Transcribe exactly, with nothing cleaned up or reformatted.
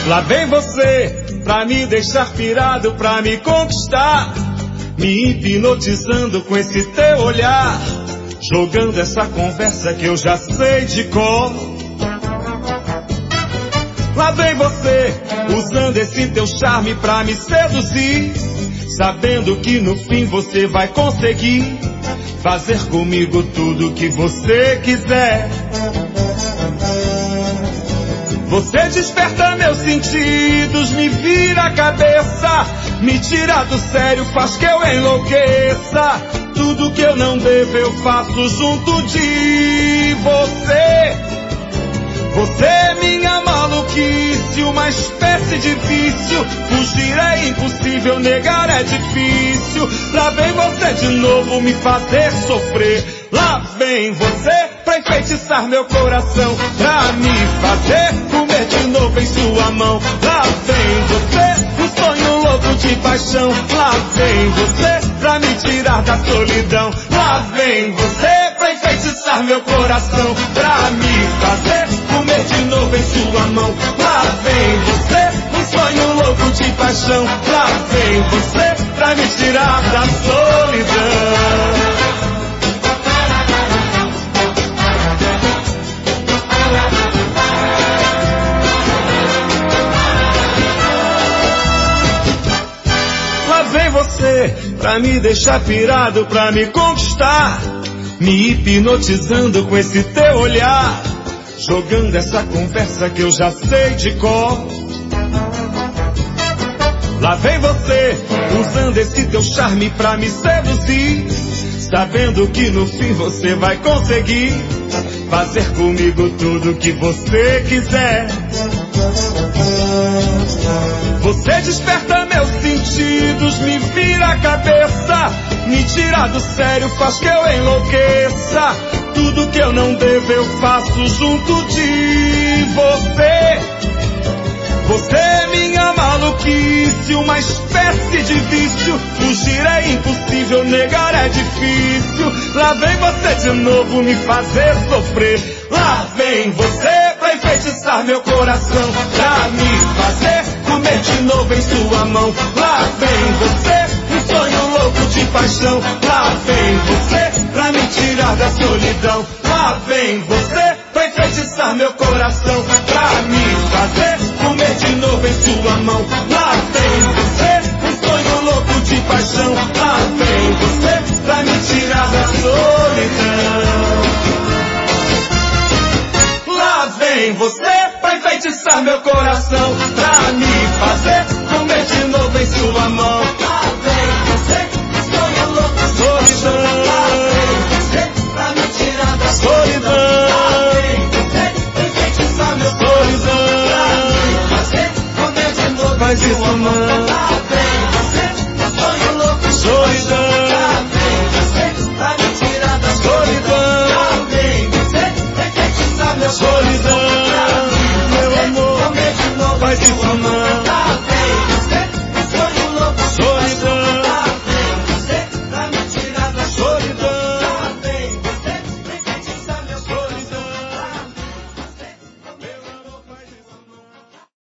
Lá vem você, pra me deixar pirado, pra me conquistar, me hipnotizando com esse teu olhar, jogando essa conversa que eu já sei de cor. Lá vem você, usando esse teu charme pra me seduzir, sabendo que no fim você vai conseguir fazer comigo tudo que você quiser. Você desperta meus sentidos, me vira a cabeça, me tira do sério, faz que eu enlouqueça. Tudo que eu não devo eu faço junto de você. Você é minha maluquice, uma espécie de vício. Fugir é impossível, negar é difícil. Lá vem você de novo me fazer sofrer. Lá vem você pra enfeitiçar meu coração, pra me fazer comer de novo em sua mão. Lá vem você, um sonho louco de paixão. Lá vem você pra me tirar da solidão. Lá vem você pra enfeitiçar meu coração, pra me fazer comer de novo em sua mão. Lá vem você, um sonho louco de paixão. Lá vem você pra me tirar da solidão. Vem você, pra me deixar pirado, pra me conquistar, me hipnotizando com esse teu olhar, jogando essa conversa que eu já sei de cor. Lá vem você, usando esse teu charme pra me seduzir, sabendo que no fim você vai conseguir fazer comigo tudo que você quiser. Você desperta meus sentidos, me vira a cabeça, me tira do sério, faz que eu enlouqueça. Tudo que eu não devo eu faço junto de você. Você é minha maluquice, uma espécie de vício. Fugir é impossível, negar é difícil. Lá vem você de novo me fazer sofrer. Lá vem você pra enfeitiçar meu coração, pra me fazer comer de novo em sua mão. Lá vem você, um sonho louco de paixão. Lá vem você pra me tirar da solidão. Lá vem você pra enfeitiçar meu coração, pra me fazer comer de novo em sua mão. Lá vem você, um sonho louco de paixão. Lá vem você pra me tirar da solidão. Lá vem você pra enfeitiçar meu coração, pra me fazer comer de novo em sua mão. Lá vem você, sonho louco de solidão. Lá vem você pra me tirar da solidão. Lá vem você pra enfeitiçar meu coração, pra me fazer comer de novo em sua mão. Lá vem você, sonho louco de solidão. Lá vem você pra me tirar da solidão. Lá vem você pra enfeitiçar meu coração, solidão, meu amor, faz isso, mano.